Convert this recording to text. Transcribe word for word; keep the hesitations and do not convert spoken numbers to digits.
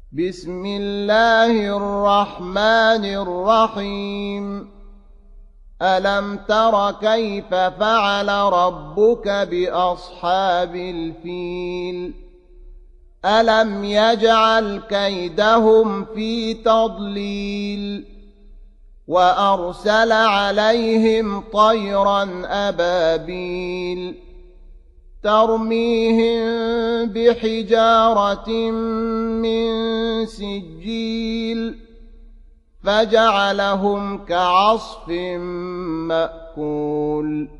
بسم الله الرحمن الرحيم ألم تر كيف فعل ربك بأصحاب الفيل ألم يجعل كيدهم في تضليل وأرسل عليهم طيرا أبابيل ترميهم بحجارة من سجيل فجعلهم كعصف مأكول